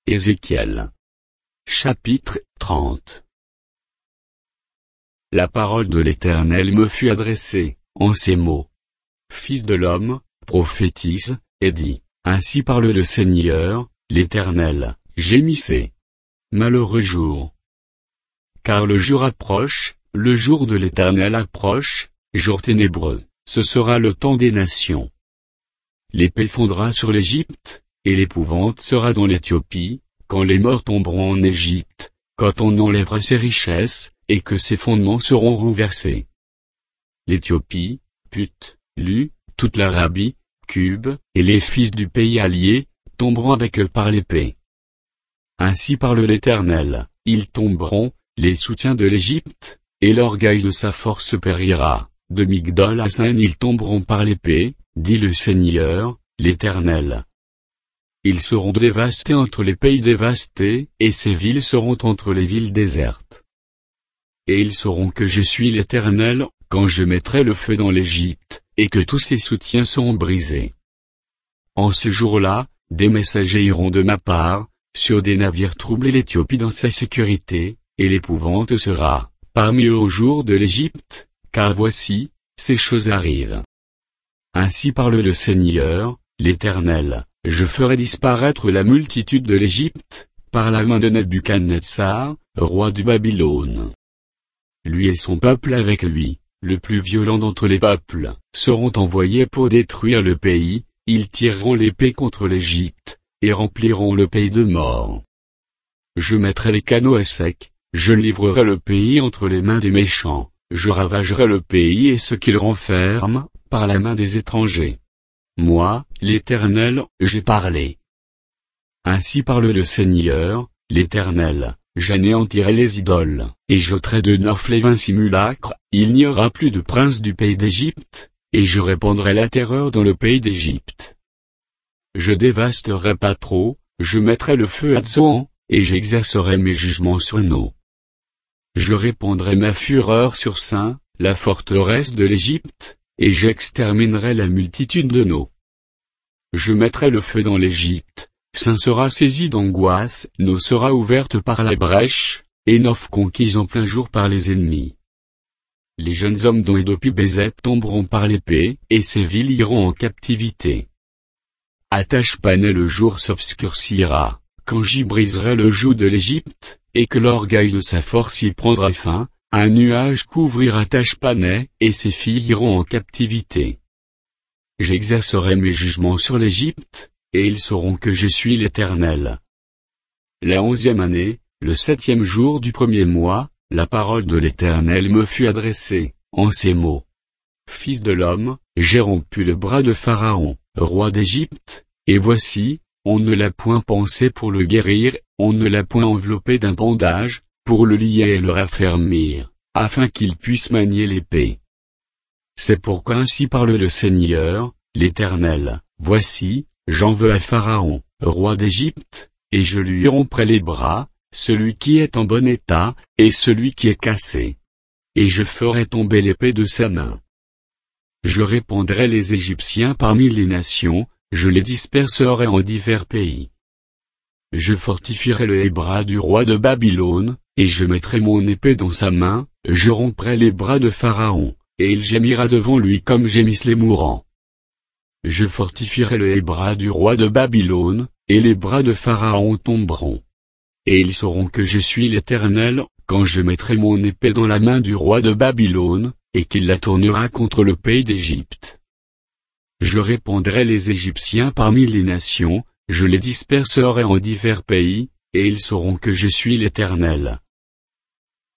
Ézéchiel. Chapitre 30. La parole de l'Éternel me fut adressée, en ces mots. Fils de l'homme, prophétise, et dis, ainsi parle le Seigneur, l'Éternel, gémissez. Malheureux jour. Car le jour approche, le jour de l'Éternel approche, jour ténébreux, ce sera le temps des nations. L'épée fondra sur l'Égypte, et l'épouvante sera dans l'Éthiopie, quand les morts tomberont en Égypte, quand on enlèvera ses richesses, et que ses fondements seront renversés. L'Éthiopie, Put, Lu, toute l'Arabie, Cube, et les fils du pays allié, tomberont avec eux par l'épée. Ainsi parle l'Éternel, ils tomberont, les soutiens de l'Égypte, et l'orgueil de sa force périra, de Migdol à Sin ils tomberont par l'épée, dit le Seigneur, l'Éternel. Ils seront dévastés entre les pays dévastés, et ces villes seront entre les villes désertes. Et ils sauront que je suis l'Éternel, quand je mettrai le feu dans l'Égypte, et que tous ses soutiens seront brisés. En ce jour-là, des messagers iront de ma part, sur des navires troubler l'Éthiopie dans sa sécurité, et l'épouvante sera, parmi eux au jour de l'Égypte, car voici, ces choses arrivent. Ainsi parle le Seigneur, l'Éternel, je ferai disparaître la multitude de l'Égypte, par la main de Nebuchadnezzar, roi du Babylone. Lui et son peuple avec lui, le plus violent d'entre les peuples, seront envoyés pour détruire le pays, ils tireront l'épée contre l'Égypte, et rempliront le pays de morts. Je mettrai les canaux à sec, je livrerai le pays entre les mains des méchants, je ravagerai le pays et ce qu'il renferme, par la main des étrangers. Moi, l'Éternel, j'ai parlé. Ainsi parle le Seigneur, l'Éternel, j'anéantirai les idoles, et j'ôterai de Noph les vains simulacres, il n'y aura plus de prince du pays d'Égypte, et je répandrai la terreur dans le pays d'Égypte. Je dévasterai Patro, je mettrai le feu à Tsoan, et j'exercerai mes jugements sur No. Je répandrai ma fureur sur Sin, la forteresse de l'Égypte, et j'exterminerai la multitude de No. Je mettrai le feu dans l'Égypte, Sin sera saisi d'angoisse, No sera ouverte par la brèche, et Noph conquise en plein jour par les ennemis. Les jeunes hommes dont Édopie-Bézet tomberont par l'épée, et ces villes iront en captivité. À Tachpanais le jour s'obscurcira, quand j'y briserai le joug de l'Égypte, et que l'orgueil de sa force y prendra fin, un nuage couvrira Tachpanais, et ses filles iront en captivité. J'exercerai mes jugements sur l'Égypte, et ils sauront que je suis l'Éternel. La 11e année, le 7e jour du premier mois, la parole de l'Éternel me fut adressée, en ces mots. Fils de l'homme, j'ai rompu le bras de Pharaon, roi d'Égypte, et voici, on ne l'a point pensé pour le guérir, on ne l'a point enveloppé d'un bandage, pour le lier et le raffermir, afin qu'il puisse manier l'épée. C'est pourquoi ainsi parle le Seigneur, l'Éternel, voici, j'en veux à Pharaon, roi d'Égypte, et je lui romprai les bras, celui qui est en bon état, et celui qui est cassé. Et je ferai tomber l'épée de sa main. Je répandrai les Égyptiens parmi les nations, je les disperserai en divers pays. Je fortifierai le bras du roi de Babylone, et je mettrai mon épée dans sa main, je romprai les bras de Pharaon, et il gémira devant lui comme gémissent les mourants. Je fortifierai le bras du roi de Babylone, et les bras de Pharaon tomberont. Et ils sauront que je suis l'Éternel, quand je mettrai mon épée dans la main du roi de Babylone, et qu'il la tournera contre le pays d'Égypte. Je répandrai les Égyptiens parmi les nations, je les disperserai en divers pays, et ils sauront que je suis l'Éternel.